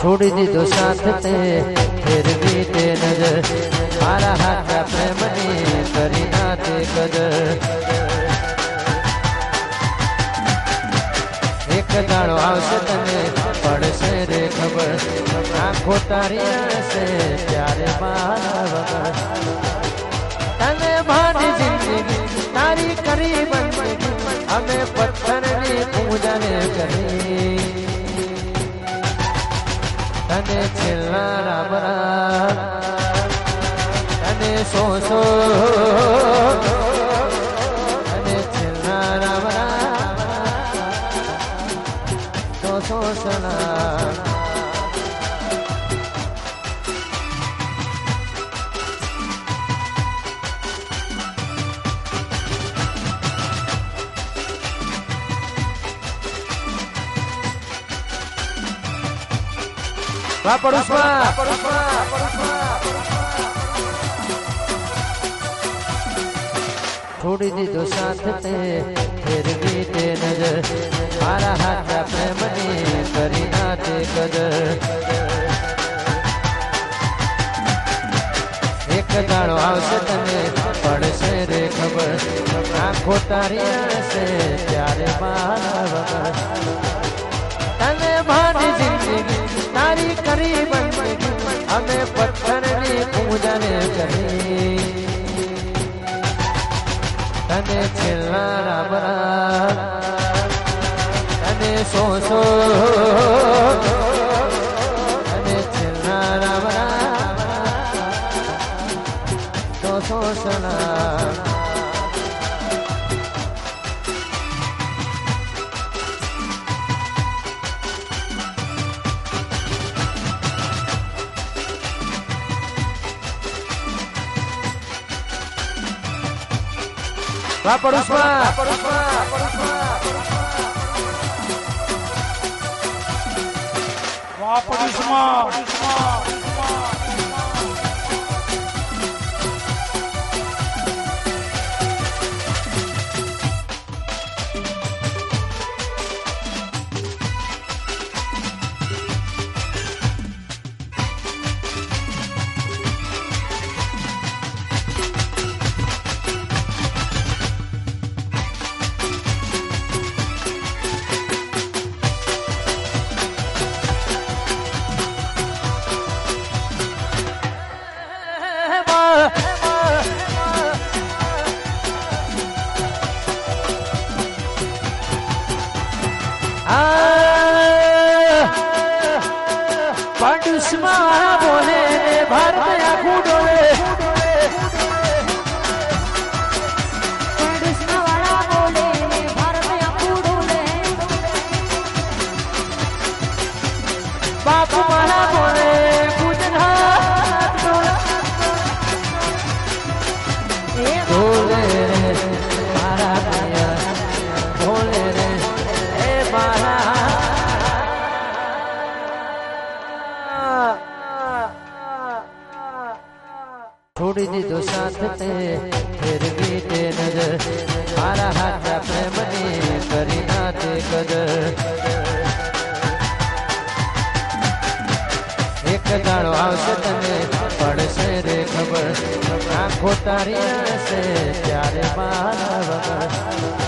છોડી દીધો સાથ તે ફેરવી તે નજર મારા હાથના પ્રેમની કરી ના તે કદર એક દાડો આવશે તને પડશે રે ખબર આંખો તારી હશે ત્યારે મારા વગર તને મારી જિંદગી તારી કરી બંદગી અમે પથ્થરની પૂજાને કરી તને છેલ્લા રામ રામ તને સો તને છેલ્લા રામ રામ સો સણા છોડી દીધો સાથ તે ફેરવી તે નજર મારા હાથના પ્રેમની કરી ના તે કદર એક દાડો આવશે તને પડશે રે ખબર આંખો તારી હશે ત્યારે મારા વગર તને મારી જિંદગી તારી કરી બંદગી અમે પથ્થરની પૂજાને કરી તને છેલ્લા રામ રામ તને સો તને છેલ્લા રામ રામ સો સણા પાડુસમાં બોલે ભારત આખું ડોલે પાડુસમાં વાળા બોલે ભારત આખું ડોલે બાપ મારા બોલે ગુજરાત ડોલે બોલે મારા પિયા બોલે રે એ મારા છોડી દીધો સાથ તે ફેરવી તે નજર મારા હાથના પ્રેમની કરી ના તે કદર એક દાડો આવશે તને પડશે રે ખબર આંખો તારી હશે ત્યારે મારા વગર